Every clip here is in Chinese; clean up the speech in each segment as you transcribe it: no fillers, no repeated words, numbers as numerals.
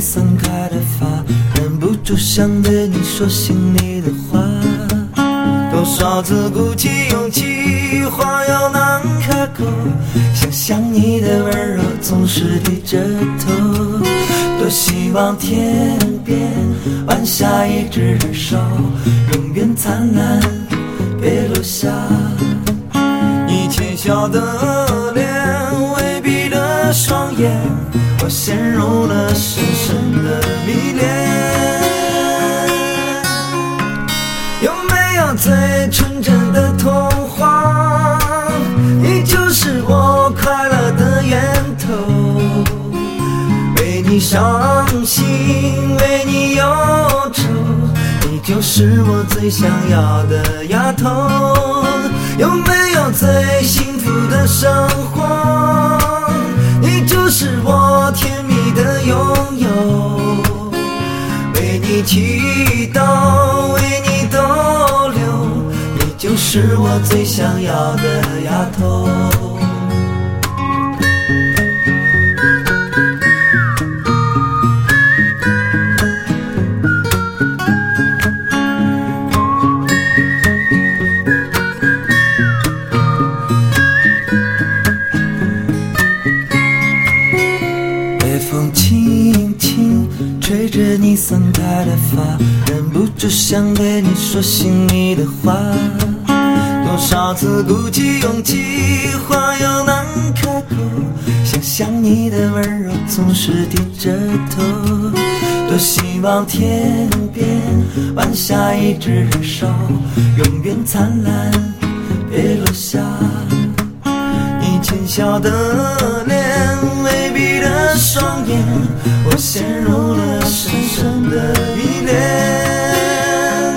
散开的发，忍不住想对你说心里的话。多少次鼓起勇气，话又难开口，想象你的温柔总是低着头。多希望天边弯下一只手，永远灿烂别落下。你浅笑的脸，微闭的双眼，我陷入了深深的迷恋。有没有最纯真的童话？你就是我快乐的源头。为你伤心，为你忧愁，你就是我最想要的丫头。有没有最幸福的生活？你就是我甜蜜的拥有。为你祈祷，为你逗留，你就是我最想要的丫头。吹着你散开的发，忍不住想对你说心里的话。多少次鼓起勇气，话又难开口，想象你的温柔总是低着头。多希望天边弯下一只手，永远灿烂别落下。你浅笑的脸，微闭的双眼，我陷入了深深的迷恋。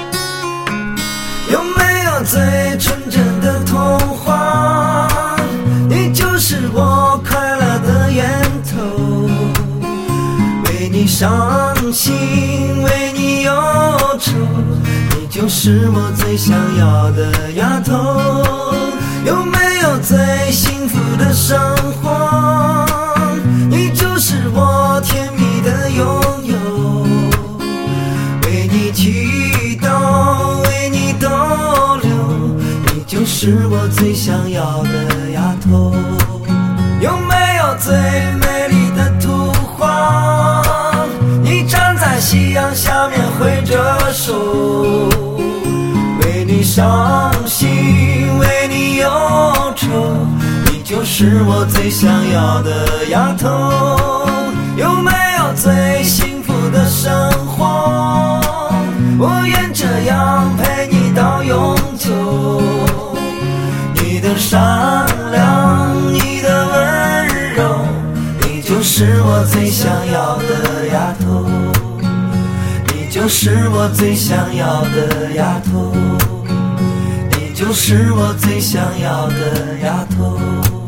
有没有最纯真的童话？你就是我快乐的源头。为你伤心，为你忧愁，你就是我最想要的丫头。有没有最幸福的生活？你就是我甜蜜的拥有。为你祈祷，为你逗留，你就是我最想要的丫头。有没有最美丽的图画？你站在夕阳下面挥着手。为你伤心，为你忧愁，你就是我最想要的丫头。有没有最幸福的生活？我愿这样陪你到永久。你的善良，你的温柔，你就是我最想要的丫头。你就是我最想要的丫头。你就是我最想要的丫头。